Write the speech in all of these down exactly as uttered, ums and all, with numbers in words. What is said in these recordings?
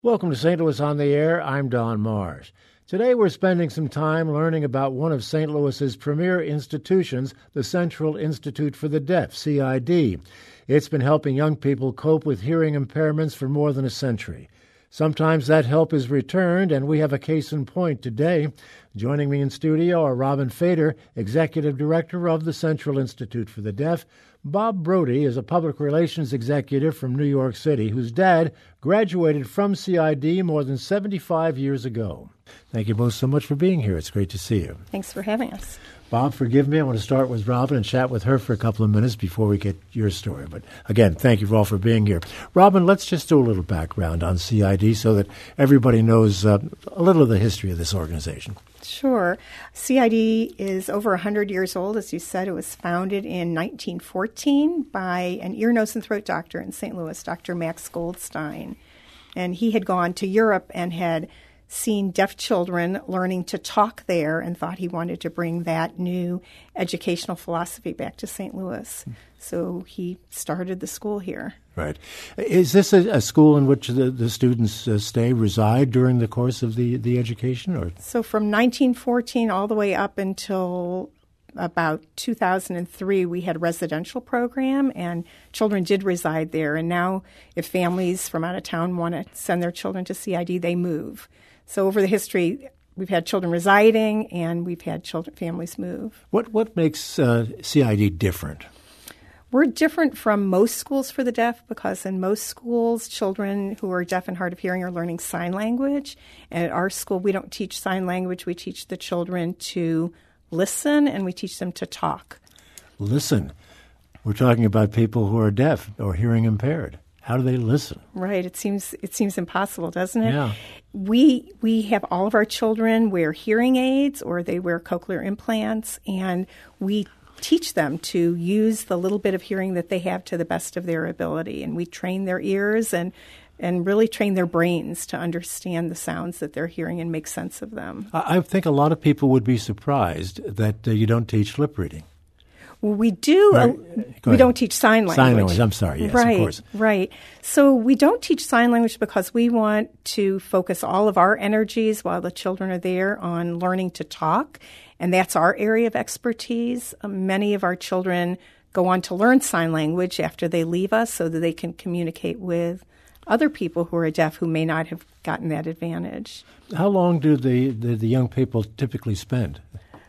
Welcome to Saint Louis on the Air. I'm Don Marsh. Today we're spending some time learning about one of Saint Louis's premier institutions, the Central Institute for the Deaf, C I D. It's been helping young people cope with hearing impairments for more than a century. Sometimes that help is returned, and we have a case in point today. Joining me in studio are Robin Fader, Executive Director of the Central Institute for the Deaf. Bob Brody is a public relations executive from New York City whose dad graduated from C I D more than seventy-five years ago. Thank you both so much for being here. It's great to see you. Thanks for having us. Bob, forgive me. I want to start with Robin and chat with her for a couple of minutes before we get your story. But again, thank you all for being here. Robin, let's just do a little background on C I D so that everybody knows uh, a little of the history of this organization. Sure. C I D is over one hundred years old. As you said, it was founded in nineteen fourteen by an ear, nose, and throat doctor in Saint Louis, Doctor Max Goldstein. And he had gone to Europe and had seen deaf children learning to talk there and thought he wanted to bring that new educational philosophy back to Saint Louis. So he started the school here. Right. Is this a, a school in which the, the students uh, stay, reside during the course of the, the education? Or So from nineteen fourteen all the way up until about two thousand three, we had a residential program, and children did reside there. And now if families from out of town want to send their children to C I D, they move. So over the history, we've had children residing, and we've had children families move. What what makes uh, C I D different? We're different from most schools for the deaf because in most schools, children who are deaf and hard of hearing are learning sign language. And at our school, we don't teach sign language. We teach the children to listen, and we teach them to talk. Listen. We're talking about people who are deaf or hearing impaired. How do they listen? Right. It seems it seems impossible, doesn't it? Yeah. We we have all of our children wear hearing aids or they wear cochlear implants, and we teach them to use the little bit of hearing that they have to the best of their ability. And we train their ears and and really train their brains to understand the sounds that they're hearing and make sense of them. I, I think a lot of people would be surprised that uh, you don't teach lip reading. Well, we do. Right. Uh, we ahead. don't teach sign language. Sign language. I'm sorry. Yes, right, of course. Right. So we don't teach sign language because we want to focus all of our energies while the children are there on learning to talk, and that's our area of expertise. Um, many of our children go on to learn sign language after they leave us so that they can communicate with other people who are deaf who may not have gotten that advantage. How long do the, the, the young people typically spend?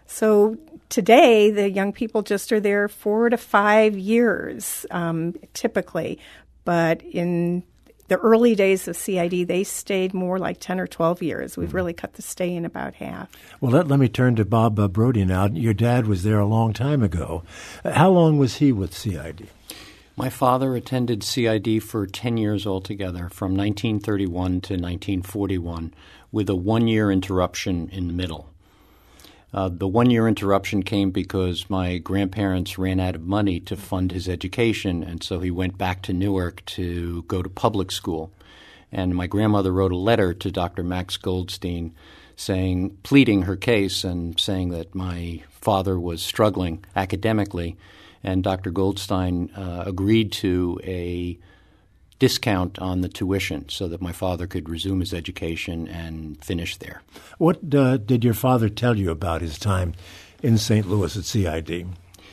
So today, the young people just are there four to five years, um, typically. But in the early days of C I D, they stayed more like ten or twelve years. We've really cut the stay in about half. Well, let, let me turn to Bob uh, Brody now. Your dad was there a long time ago. Uh, how long was he with C I D? My father attended C I D for ten years altogether, from nineteen thirty-one to nineteen forty-one, with a one-year interruption in the middle. Uh, the one-year interruption came because my grandparents ran out of money to fund his education, and so he went back to Newark to go to public school. And my grandmother wrote a letter to Doctor Max Goldstein saying, pleading her case and saying that my father was struggling academically. And Doctor Goldstein uh, agreed to a discount on the tuition so that my father could resume his education and finish there. What uh, did your father tell you about his time in Saint Louis at C I D?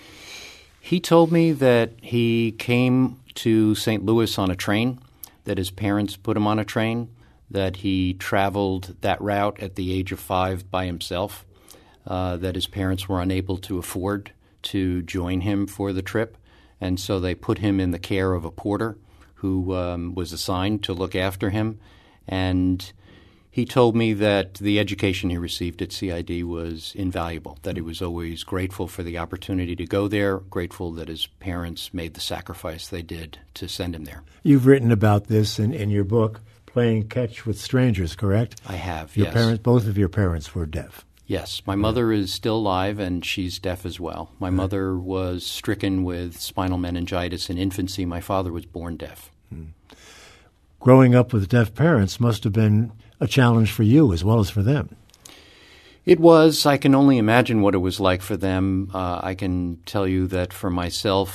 He told me that he came to Saint Louis on a train, that his parents put him on a train, that he traveled that route at the age of five by himself, uh, that his parents were unable to afford to join him for the trip, and so they put him in the care of a porter who um, was assigned to look after him. And he told me that the education he received at C I D was invaluable, that he was always grateful for the opportunity to go there, grateful that his parents made the sacrifice they did to send him there. You've written about this in, in your book, Playing Catch with Strangers, correct? I have, your yes. Parents, both of your parents were deaf. Yes. My mother is still alive, and she's deaf as well. My mother was stricken with spinal meningitis in infancy. My father was born deaf. Hmm. Growing up with deaf parents must have been a challenge for you as well as for them. It was. I can only imagine what it was like for them. Uh, I can tell you that for myself,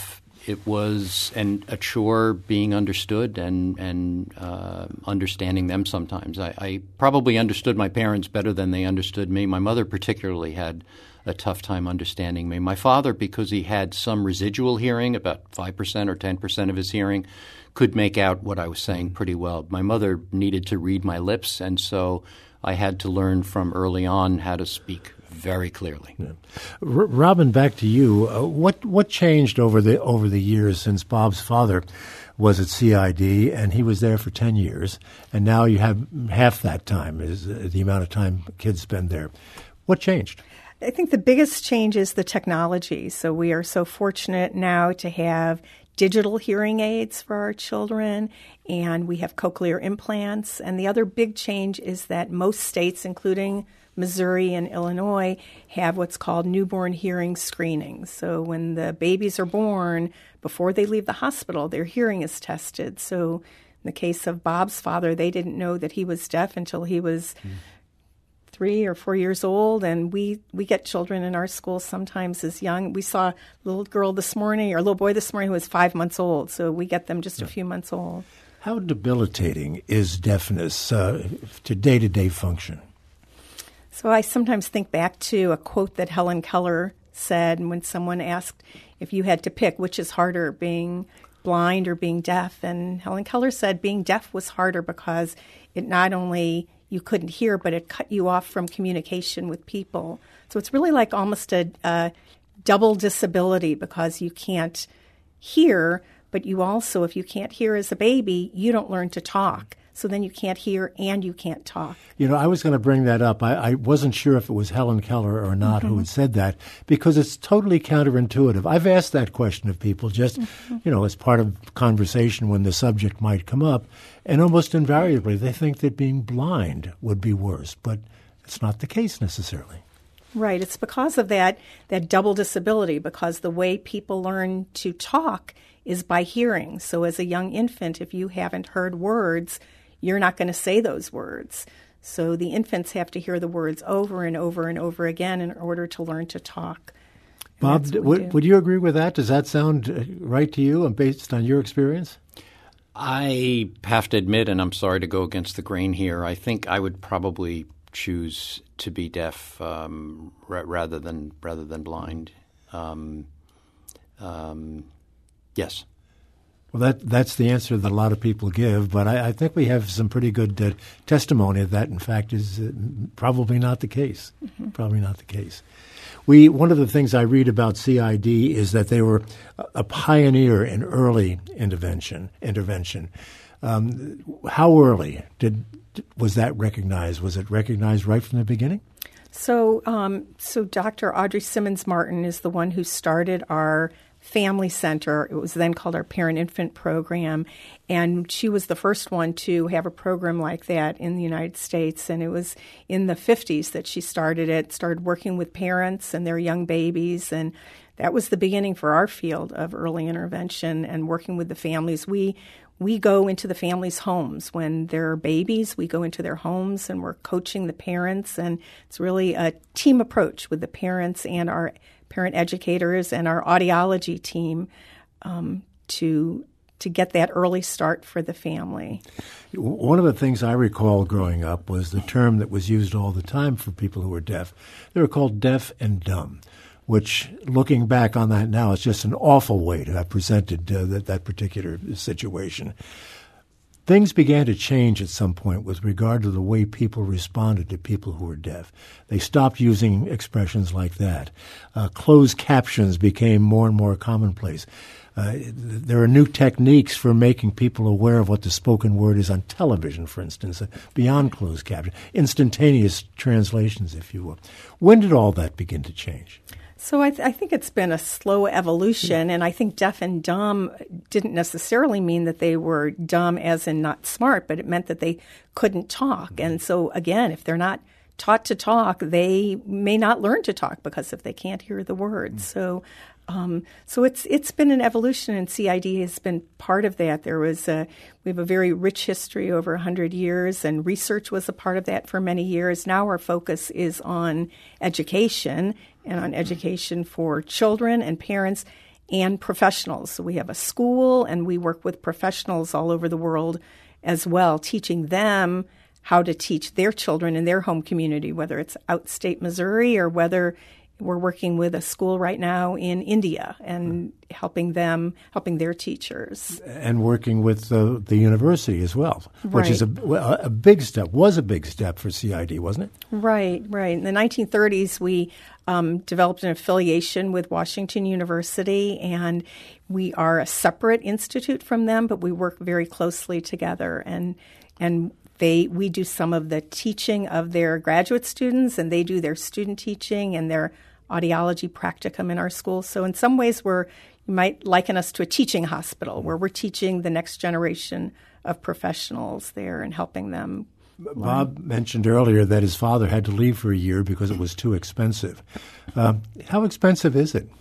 it was an, a chore being understood and and uh, understanding them sometimes. I, I probably understood my parents better than they understood me. My mother particularly had a tough time understanding me. My father, because he had some residual hearing, about five percent or ten percent of his hearing, could make out what I was saying pretty well. My mother needed to read my lips, and so I had to learn from early on how to speak very clearly. Yeah. R- Robin, back to you. Uh, what what changed over the over the years since Bob's father was at C I D and he was there for ten years, and now you have half that time is uh, the amount of time kids spend there. What changed? I think the biggest change is the technology. So we are so fortunate now to have digital hearing aids for our children, and we have cochlear implants. And the other big change is that most states, including Missouri and Illinois, have what's called newborn hearing screenings. So when the babies are born, before they leave the hospital, their hearing is tested. So in the case of Bob's father, they didn't know that he was deaf until he was mm. three or four years old, and we, we get children in our school sometimes as young. We saw a little girl this morning, or a little boy this morning who was five months old, so we get them just a few months old. How debilitating is deafness uh, to day-to-day function? So I sometimes think back to a quote that Helen Keller said when someone asked if you had to pick which is harder, being blind or being deaf. And Helen Keller said being deaf was harder because it not only you couldn't hear, but it cut you off from communication with people. So it's really like almost a, a double disability because you can't hear, but you also, if you can't hear as a baby, you don't learn to talk. So then you can't hear and you can't talk. You know, I was going to bring that up. I, I wasn't sure if it was Helen Keller or not mm-hmm. who had said that because it's totally counterintuitive. I've asked that question of people just, mm-hmm. you know, as part of conversation when the subject might come up. And almost invariably they think that being blind would be worse. But it's not the case necessarily. Right. It's because of that, that double disability, because the way people learn to talk is by hearing. So as a young infant, if you haven't heard words, you're not going to say those words. So the infants have to hear the words over and over and over again in order to learn to talk. And Bob, would, would you agree with that? Does that sound right to you based on your experience? I have to admit, and I'm sorry to go against the grain here, I think I would probably choose to be deaf um, r- rather than rather than blind. Um, um, yes. Well, that that's the answer that a lot of people give, but I, I think we have some pretty good uh, testimony of that. In fact, is uh, probably not the case. Mm-hmm. Probably not the case. We one of the things I read about C I D is that they were a pioneer in early intervention. Intervention. Um, how early did was that recognized? Was it recognized right from the beginning? So, um, so Doctor Audrey Simmons Martin is the one who started our Family Center. It was then called our Parent-Infant Program, and she was the first one to have a program like that in the United States. And it was in the fifties that she started it, started working with parents and their young babies, and that was the beginning for our field of early intervention and working with the families. We we go into the families' homes when they're babies. We go into their homes and we're coaching the parents, and it's really a team approach with the parents and our parent educators and our audiology team um, to to get that early start for the family. One of the things I recall growing up was the term that was used all the time for people who were deaf. They were called deaf and dumb, which, looking back on that now, is just an awful way to have presented uh, that, that particular situation. Things began to change at some point with regard to the way people responded to people who were deaf. They stopped using expressions like that. Uh, closed captions became more and more commonplace. Uh, there are new techniques for making people aware of what the spoken word is on television, for instance, uh, beyond closed captions, instantaneous translations, if you will. When did all that begin to change? So I, th- I think it's been a slow evolution, and I think deaf and dumb didn't necessarily mean that they were dumb as in not smart, but it meant that they couldn't talk. And so, again, if they're not taught to talk, they may not learn to talk because if they can't hear the words. Mm. So um, so it's it's been an evolution, and C I D has been part of that. There was a, we have a very rich history over one hundred years, and research was a part of that for many years. Now our focus is on education and on education for children and parents and professionals. So we have a school, and we work with professionals all over the world as well, teaching them how to teach their children in their home community, whether it's outstate Missouri or whether we're working with a school right now in India and helping them, helping their teachers. And working with uh, the university as well, which right. is a, a big step, was a big step for C I D, wasn't it? Right, right. In the nineteen thirties, we um, developed an affiliation with Washington University, and we are a separate institute from them, but we work very closely together. And and they we do some of the teaching of their graduate students, and they do their student teaching and their audiology practicum in our school. So in some ways, we're you might liken us to a teaching hospital where we're teaching the next generation of professionals there and helping them. Bob mentioned earlier that his father had to leave for a year because it was too expensive. Uh, how expensive is it?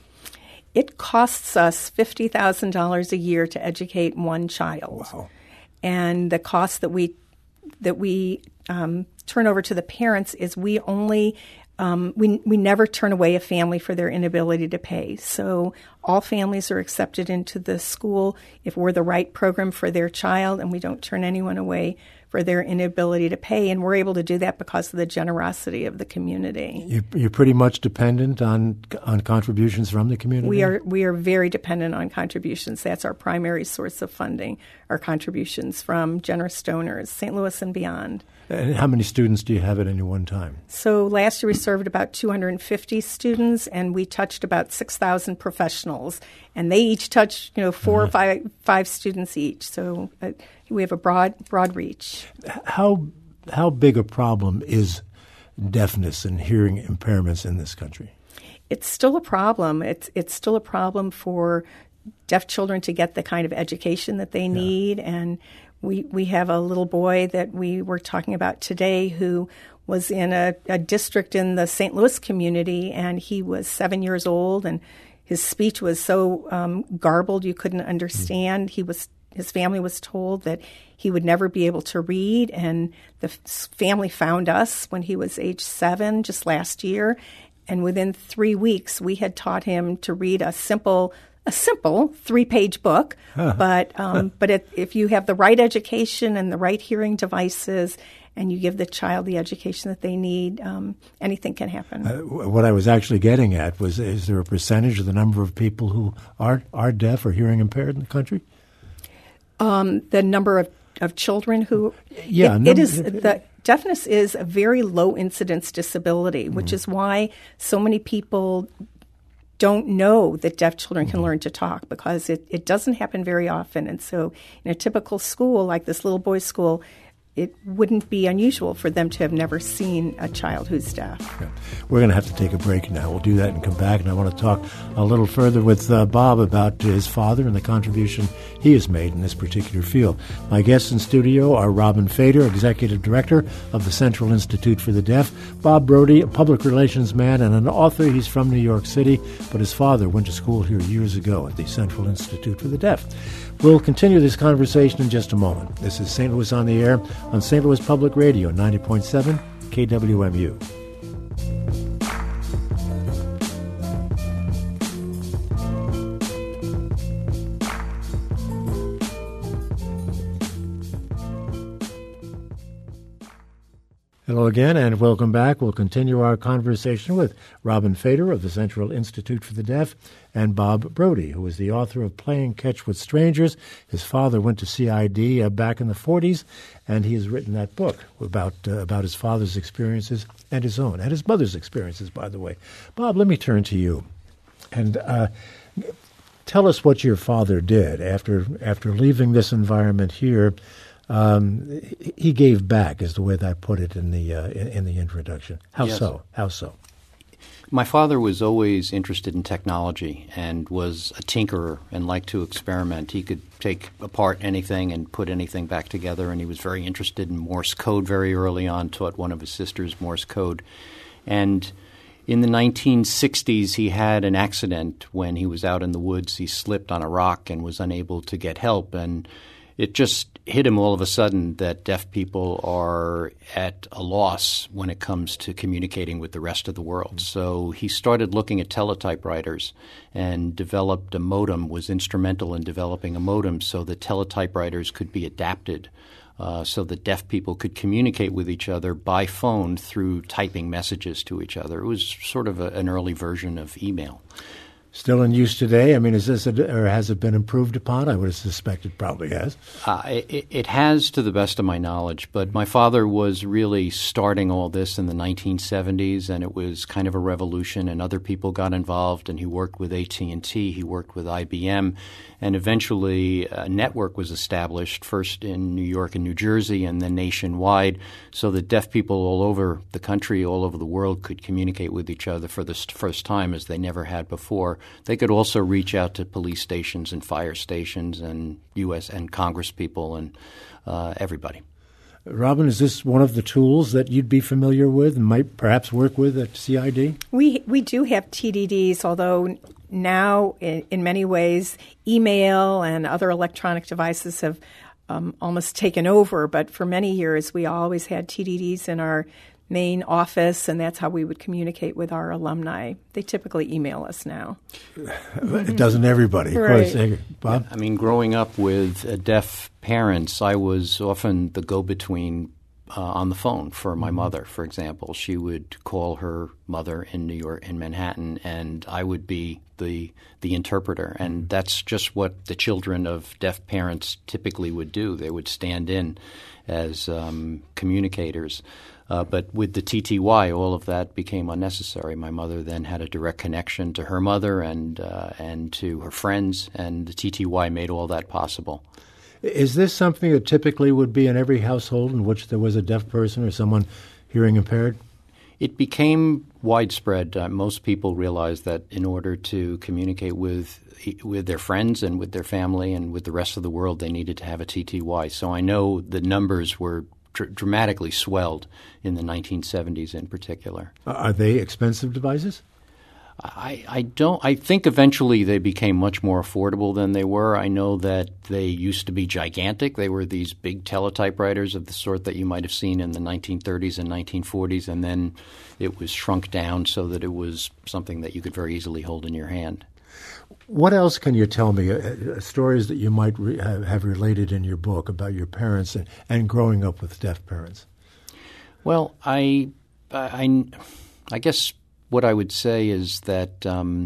It costs us fifty thousand dollars a year to educate one child. Wow. And the cost that we that we um, turn over to the parents is we only um, we we never turn away a family for their inability to pay. So all families are accepted into the school if we're the right program for their child, and we don't turn anyone away for their inability to pay. And we're able to do that because of the generosity of the community. You, you're pretty much dependent on on contributions from the community? We are we are very dependent on contributions. That's our primary source of funding, our contributions from generous donors, Saint Louis and beyond. And how many students do you have at any one time? So last year we served about two hundred fifty students, and we touched about six thousand professionals. And they each touch, you know, four uh-huh. or five, five students each. So uh, we have a broad broad reach. How how big a problem is deafness and hearing impairments in this country? It's still a problem. It's it's still a problem for deaf children to get the kind of education that they need. Yeah. And we we have a little boy that we were talking about today who was in a, a district in the Saint Louis community, and he was seven years old, and his speech was so um, garbled you couldn't understand. He was his family was told that he would never be able to read, and the f- family found us when he was age seven, just last year, and within three weeks we had taught him to read a simple a simple three-page book. Huh. But um, but it, if you have the right education and the right hearing devices, and you give the child the education that they need, um, anything can happen. Uh, what I was actually getting at was, is there a percentage of the number of people who are are deaf or hearing impaired in the country? Um, the number of, of children who yeah, it, no, it is the deafness is a very low incidence disability, which mm. is why so many people don't know that deaf children can mm. learn to talk, because it, it doesn't happen very often. And so in a typical school like this little boy's school, it wouldn't be unusual for them to have never seen a child who's deaf. Okay. We're going to have to take a break now. We'll do that and come back. And I want to talk a little further with uh, Bob about his father and the contribution he has made in this particular field. My guests in studio are Robin Fader, Executive Director of the Central Institute for the Deaf, Bob Brody, a public relations man and an author. He's from New York City, but his father went to school here years ago at the Central Institute for the Deaf. We'll continue this conversation in just a moment. This is Saint Louis on the Air on Saint Louis Public Radio, ninety point seven K W M U. Hello again, and welcome back. We'll continue our conversation with Robin Fader of the Central Institute for the Deaf and Bob Brody, who is the author of Playing Catch with Strangers. His father went to C I D uh, back in the forties, and he has written that book about uh, about his father's experiences and his own, and his mother's experiences, by the way. Bob, let me turn to you, and uh, tell us what your father did after after leaving this environment here. Um, he gave back, is the way that I put it in the uh, in, in the introduction. How yes. so? How so? My father was always interested in technology and was a tinkerer and liked to experiment. He could take apart anything and put anything back together, and he was very interested in Morse code very early on, taught one of his sisters Morse code. And in the nineteen sixties, he had an accident when he was out in the woods. He slipped on a rock and was unable to get help, and it just hit him all of a sudden that deaf people are at at a loss when it comes to communicating with the rest of the world. So he started looking at teletypewriters and developed a modem, was instrumental in developing a modem so that teletypewriters could be adapted uh, so that deaf people could communicate with each other by phone through typing messages to each other. It was sort of a, an early version of email. Still in use today? I mean, is this a, or has it been improved upon? I would have suspected it probably has. Uh, it, it has, to the best of my knowledge. But my father was really starting all this in the nineteen seventies, and it was kind of a revolution. And other people got involved, and he worked with A T and T. He worked with I B M, and eventually a network was established, first in New York and New Jersey, and then nationwide, so that deaf people all over the country, all over the world, could communicate with each other for the first time as they never had before. They could also reach out to police stations and fire stations and U S and Congress people and uh, everybody. Robin, is this one of the tools that you'd be familiar with and might perhaps work with at C I D? We we do have T D Ds, although now in, in many ways email and other electronic devices have um, almost taken over. But for many years we always had T D Ds in our main office, and that's how we would communicate with our alumni. They typically email us now. It doesn't everybody, of right. course. Bob? I mean, growing up with uh, deaf parents, I was often the go-between uh, on the phone for my mother, for example. She would call her mother in New York, in Manhattan, and I would be the the interpreter. And that's just what the children of deaf parents typically would do. They would stand in as um, communicators. Uh, but with the T T Y, all of that became unnecessary. My mother then had a direct connection to her mother and uh, and to her friends, and the T T Y made all that possible. Is this something that typically would be in every household in which there was a deaf person or someone hearing impaired? It became widespread. Uh, most people realized that in order to communicate with with their friends and with their family and with the rest of the world, they needed to have a T T Y. So I know the numbers were dr- dramatically swelled in the nineteen seventies in particular. Are they expensive devices? I, I don't. I think eventually they became much more affordable than they were. I know that they used to be gigantic. They were these big teletypewriters of the sort that you might have seen in the nineteen thirties and nineteen forties, and then it was shrunk down so that it was something that you could very easily hold in your hand. What else can you tell me, uh, stories that you might re- have related in your book about your parents and, and growing up with deaf parents? Well, I, I, I guess what I would say is that um,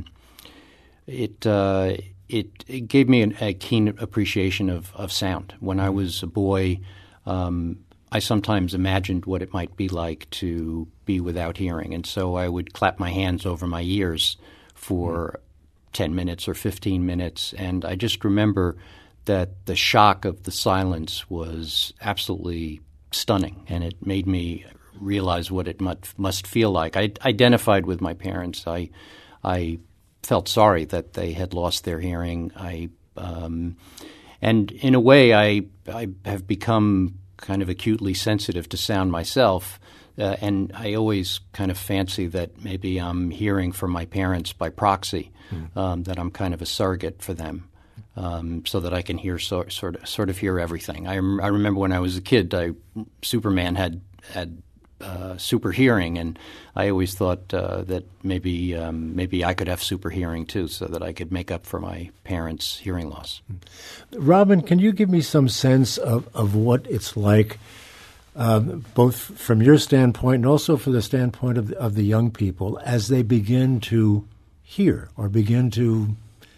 it, uh, it it gave me an, a keen appreciation of, of sound. When I was a boy, um, I sometimes imagined what it might be like to be without hearing, and so I would clap my hands over my ears for ten minutes or fifteen minutes, and I just remember that the shock of the silence was absolutely stunning, and it made me realize what it must, must feel like. I identified with my parents. I I felt sorry that they had lost their hearing. I um, and in a way, I I have become kind of acutely sensitive to sound myself, uh, and I always kind of fancy that maybe I'm hearing from my parents by proxy, mm. um, that I'm kind of a surrogate for them. Um, so that I can hear so, sort of sort of hear everything. I, rem- I remember when I was a kid, I, Superman had had uh, super hearing, and I always thought uh, that maybe um, maybe I could have super hearing too, so that I could make up for my parents' hearing loss. Robin, can you give me some sense of, of what it's like, um, both from your standpoint and also from the standpoint of the, of the young people as they begin to hear or begin to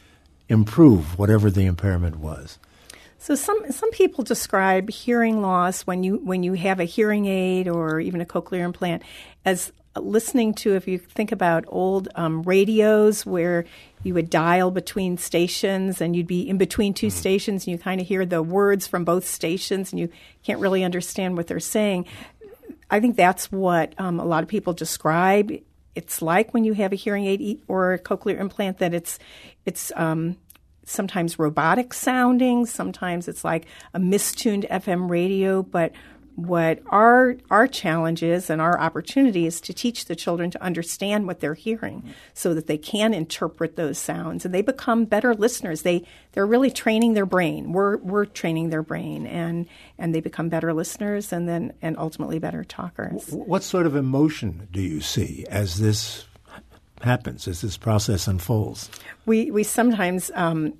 improve whatever the impairment was? So some some people describe hearing loss when you when you have a hearing aid or even a cochlear implant as listening to, if you think about old um, radios where you would dial between stations and you'd be in between two mm-hmm. stations and you kind of hear the words from both stations and you can't really understand what they're saying. I think that's what um, a lot of people describe it's like when you have a hearing aid or a cochlear implant, that it's it's um, sometimes robotic sounding, sometimes it's like a mistuned F M radio, but what our our challenge is and our opportunity is to teach the children to understand what they're hearing so that they can interpret those sounds and they become better listeners. They they're really training their brain. We're we're training their brain and and they become better listeners and then and ultimately better talkers. What sort of emotion do you see as this happens, as this process unfolds? We we sometimes um,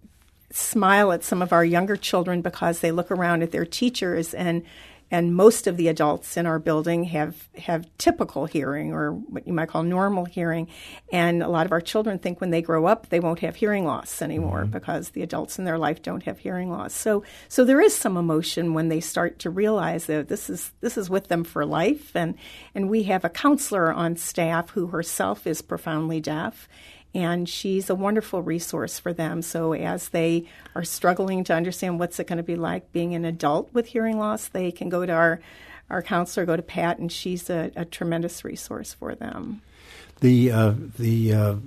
smile at some of our younger children because they look around at their teachers and and most of the adults in our building have, have typical hearing or what you might call normal hearing. And a lot of our children think when they grow up they won't have hearing loss anymore mm-hmm. because the adults in their life don't have hearing loss. So so there is some emotion when they start to realize that this is this is with them for life. And, and we have a counselor on staff who herself is profoundly deaf. And she's a wonderful resource for them. So as they are struggling to understand what's it going to be like being an adult with hearing loss, they can go to our, our counselor, go to Pat, and she's a, a tremendous resource for them. The uh, the uh,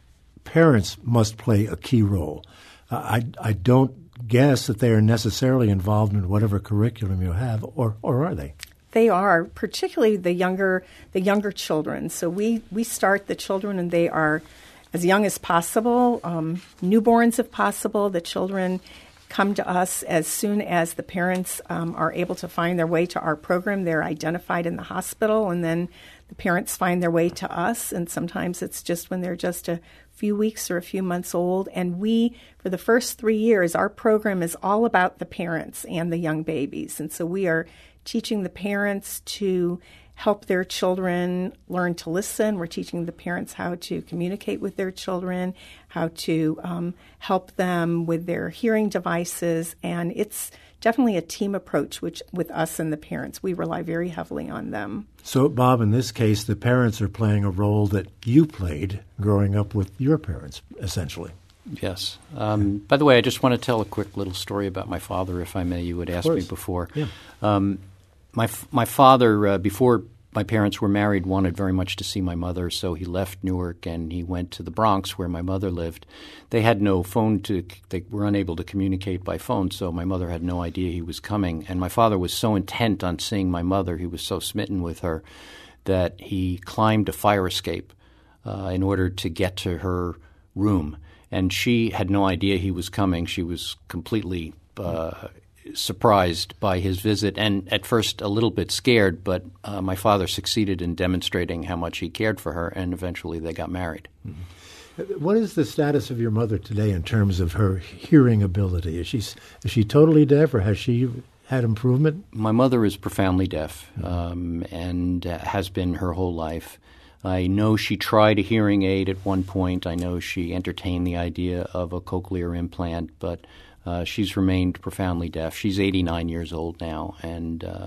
parents must play a key role. Uh, I I don't guess that they are necessarily involved in whatever curriculum you have, or or are they? They are, particularly the younger the younger children. So we we start the children, and they are as young as possible, um, newborns if possible. The children come to us as soon as the parents um, are able to find their way to our program. They're identified in the hospital, and then the parents find their way to us. And sometimes it's just when they're just a few weeks or a few months old. And we, for the first three years, our program is all about the parents and the young babies. And so we are teaching the parents to help their children learn to listen. We're teaching the parents how to communicate with their children, how to um, help them with their hearing devices. And it's definitely a team approach, which with us and the parents, we rely very heavily on them. So, Bob, in this case, the parents are playing a role that you played growing up with your parents, essentially. Yes. Um, by the way, I just want to tell a quick little story about my father, if I may. You had asked me before. Yeah. Um, My my father, uh, before my parents were married, wanted very much to see my mother, so he left Newark and he went to the Bronx where my mother lived. They had no phone to – they were unable to communicate by phone, so my mother had no idea he was coming. And my father was so intent on seeing my mother, he was so smitten with her, that he climbed a fire escape uh, in order to get to her room. And she had no idea he was coming. She was completely uh, – surprised by his visit and at first a little bit scared, but uh, my father succeeded in demonstrating how much he cared for her, and eventually they got married. Mm-hmm. What is the status of your mother today in terms of her hearing ability? Is she, is she totally deaf, or has she had improvement? My mother is profoundly deaf um, and uh, has been her whole life. I know she tried a hearing aid at one point. I know she entertained the idea of a cochlear implant, but Uh, she's remained profoundly deaf. She's eighty-nine years old now, and uh,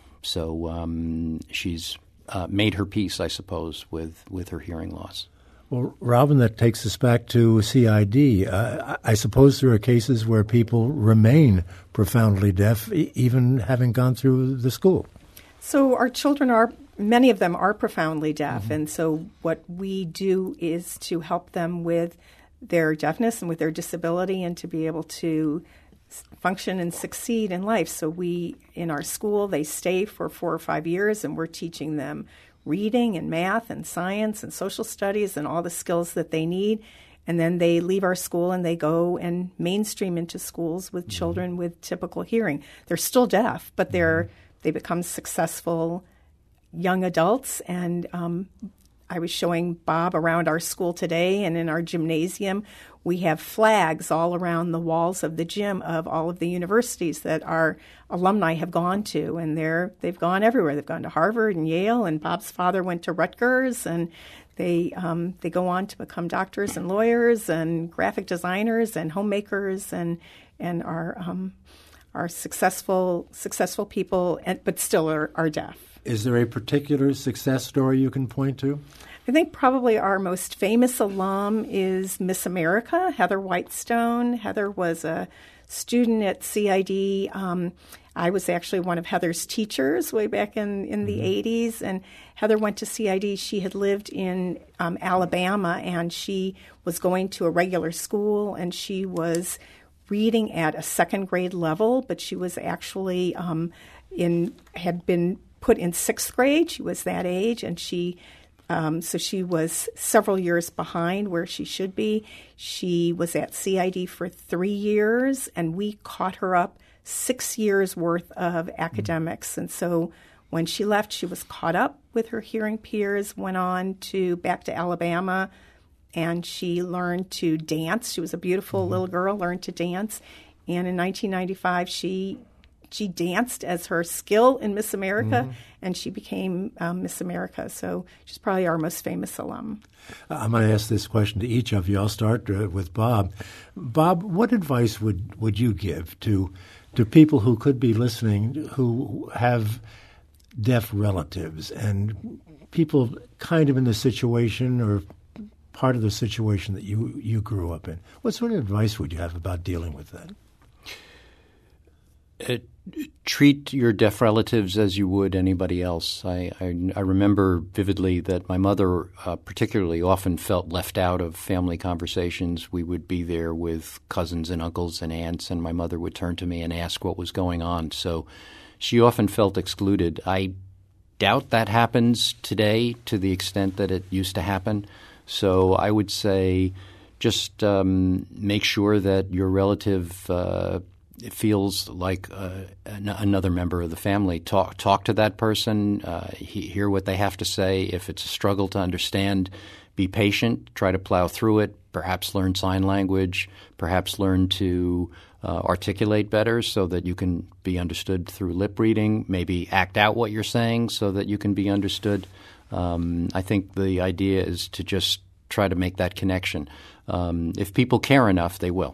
so um, she's uh, made her peace, I suppose, with, with her hearing loss. Well, Robin, that takes us back to C I D. Uh, I suppose there are cases where people remain profoundly deaf, e- even having gone through the school. So our children are, many of them are profoundly deaf, mm-hmm. and so what we do is to help them with their deafness and with their disability and to be able to function and succeed in life. So we, in our school, they stay for four or five years and we're teaching them reading and math and science and social studies and all the skills that they need. And then they leave our school and they go and mainstream into schools with mm-hmm. children with typical hearing. They're still deaf, but they're mm-hmm. they become successful young adults. And um, I was showing Bob around our school today, and in our gymnasium, we have flags all around the walls of the gym of all of the universities that our alumni have gone to, and they're they've gone everywhere. They've gone to Harvard and Yale, and Bob's father went to Rutgers, and they um, they go on to become doctors and lawyers and graphic designers and homemakers, and and are um, are successful successful people, and, but still are, are deaf. Is there a particular success story you can point to? I think probably our most famous alum is Miss America, Heather Whitestone. Heather was a student at C I D. Um, I was actually one of Heather's teachers way back in, in the mm-hmm. eighties, and Heather went to C I D. She had lived in um, Alabama, and she was going to a regular school, and she was reading at a second grade level, but she was actually um, in had been put in sixth grade. She was that age, and she um, so she was several years behind where she should be. She was at C I D for three years, and we caught her up six years worth of academics. And so when she left, she was caught up with her hearing peers, went on to back to Alabama, and she learned to dance. She was a beautiful mm-hmm. little girl, learned to dance. And in nineteen ninety-five, she she danced as her skill in Miss America, mm-hmm. and she became um, Miss America. So she's probably our most famous alum. I'm going to ask this question to each of you. I'll start uh, with Bob. Bob, what advice would, would you give to to people who could be listening who have deaf relatives and people kind of in the situation or part of the situation that you, you grew up in? What sort of advice would you have about dealing with that? Uh, treat your deaf relatives as you would anybody else. I, I, I remember vividly that my mother uh, particularly often felt left out of family conversations. We would be there with cousins and uncles and aunts, and my mother would turn to me and ask what was going on. So she often felt excluded. I doubt that happens today to the extent that it used to happen. So I would say just um, make sure that your relative uh, it feels like uh, an- another member of the family. Talk talk to that person, uh, he- hear what they have to say. If it's a struggle to understand, be patient, try to plow through it, perhaps learn sign language, perhaps learn to uh, articulate better so that you can be understood through lip reading, maybe act out what you're saying so that you can be understood. Um, I think the idea is to just try to make that connection. Um, if people care enough, they will.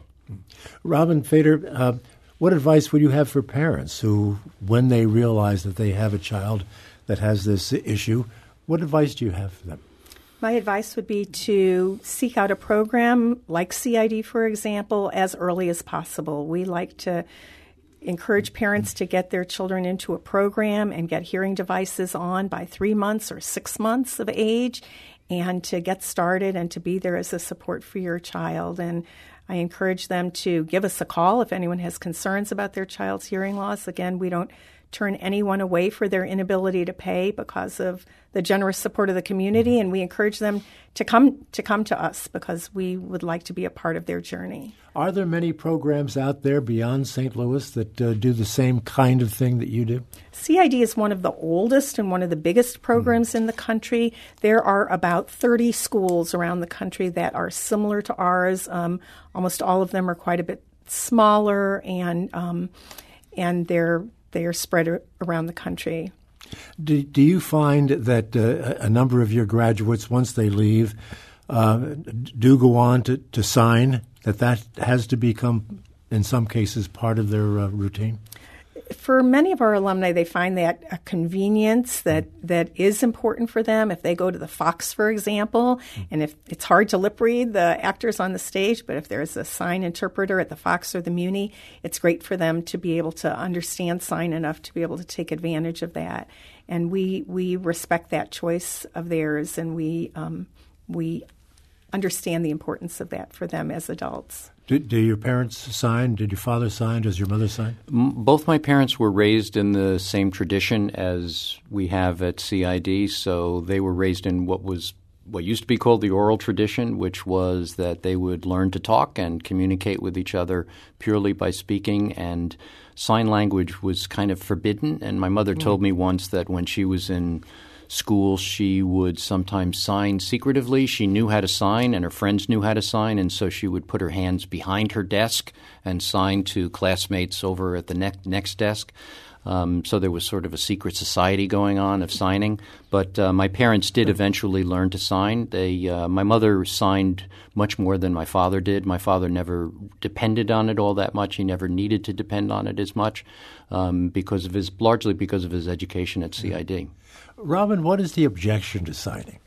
Robin Fader, uh, what advice would you have for parents who, when they realize that they have a child that has this issue, what advice do you have for them? My advice would be to seek out a program like C I D, for example, as early as possible. We like to encourage parents to get their children into a program and get hearing devices on by three months or six months of age, and to get started and to be there as a support for your child. And I encourage them to give us a call if anyone has concerns about their child's hearing loss. Again, we don't turn anyone away for their inability to pay because of the generous support of the community, and we encourage them to come to come to us because we would like to be a part of their journey. Are there many programs out there beyond Saint Louis that uh, do the same kind of thing that you do? C I D is one of the oldest and one of the biggest programs mm. in the country. There are about thirty schools around the country that are similar to ours. Um, almost all of them are quite a bit smaller, and um, and they're they are spread around the country. Do, do you find that uh, a number of your graduates, once they leave, uh, do go on to, to sign, that that has to become, in some cases, part of their uh, routine? For many of our alumni, they find that a convenience that, that is important for them. If they go to the Fox, for example, and if it's hard to lip read the actors on the stage, but if there's a sign interpreter at the Fox or the Muni, it's great for them to be able to understand sign enough to be able to take advantage of that. And we we respect that choice of theirs, and we um, we understand the importance of that for them as adults. Do, do your parents sign? Did your father sign? Does your mother sign? Both my parents were raised in the same tradition as we have at C I D, so they were raised in what was what used to be called the oral tradition, which was that they would learn to talk and communicate with each other purely by speaking, and sign language was kind of forbidden. And my mother mm. told me once that when she was in school, she would sometimes sign secretively. She knew how to sign, and her friends knew how to sign, and so she would put her hands behind her desk and sign to classmates over at the ne- next desk. Um, so there was sort of a secret society going on of signing. But uh, my parents did eventually learn to sign. They, uh, my mother signed much more than my father did. My father never depended on it all that much. He never needed to depend on it as much um, because of his, largely because of his education at C I D. Robin, what is the objection to signing?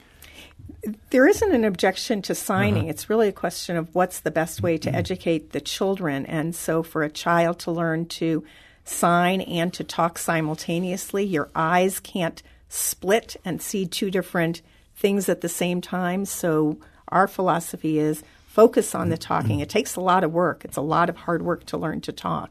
There isn't an objection to signing. Uh-huh. It's really a question of what's the best way to mm-hmm. educate the children. And so for a child to learn to sign and to talk simultaneously, your eyes can't split and see two different things at the same time. So our philosophy is focus on the talking. It takes a lot of work. It's a lot of hard work to learn to talk.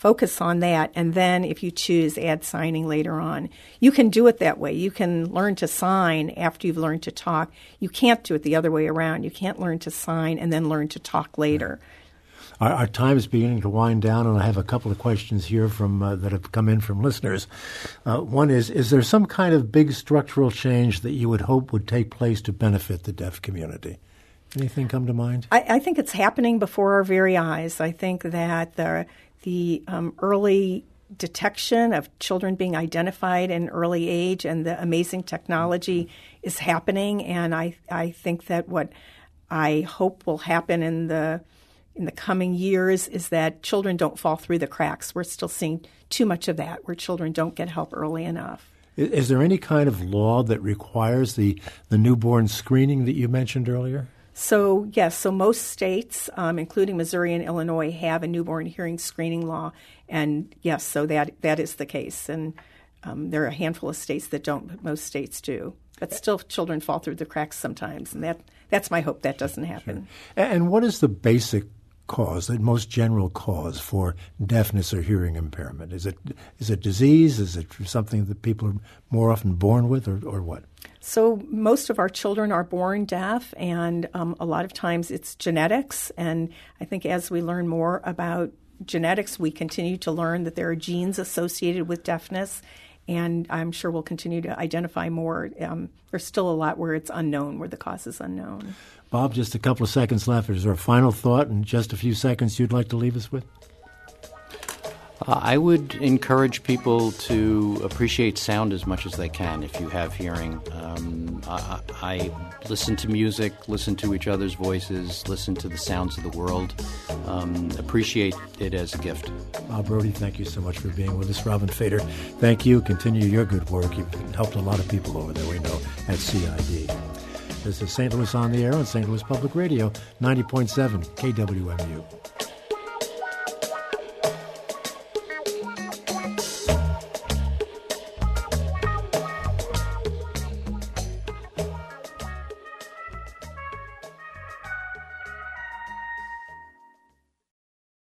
focus on that, and then if you choose, add signing later on. You can do it that way. You can learn to sign after you've learned to talk. You can't do it the other way around. You can't learn to sign and then learn to talk later. Our, our time is beginning to wind down, and I have a couple of questions here from uh, that have come in from listeners. Uh, one is, is there some kind of big structural change that you would hope would take place to benefit the deaf community? Anything come to mind? I, I think it's happening before our very eyes. I think that the the um, early detection of children being identified in early age and the amazing technology is happening, and I I think that what I hope will happen in the in the coming years is that children don't fall through the cracks. We're still seeing too much of that, where children don't get help early enough. Is, is there any kind of law that requires the, the newborn screening that you mentioned earlier? So, yes, so most states, um, including Missouri and Illinois, have a newborn hearing screening law. And, yes, so that that is the case. And um, there are a handful of states that don't, but most states do. But still, children fall through the cracks sometimes. And that that's my hope that doesn't happen. Sure. And what is the basic cause, the most general cause for deafness or hearing impairment? Is it is it disease? Is it something that people are more often born with, or, or what? So most of our children are born deaf, and um, a lot of times it's genetics. And I think as we learn more about genetics, we continue to learn that there are genes associated with deafness, and I'm sure we'll continue to identify more. Um, there's still a lot where it's unknown, where the cause is unknown. Bob, just a couple of seconds left. Is there a final thought in just a few seconds you'd like to leave us with? Uh, I would encourage people to appreciate sound as much as they can if you have hearing. Um, I, I listen to music, listen to each other's voices, listen to the sounds of the world. Um, appreciate it as a gift. Bob Brody, thank you so much for being with us. Robin Fader, thank you. Continue your good work. You've helped a lot of people over there, we know, at C I D. This is Saint Louis on the Air on Saint Louis Public Radio, ninety point seven K W M U.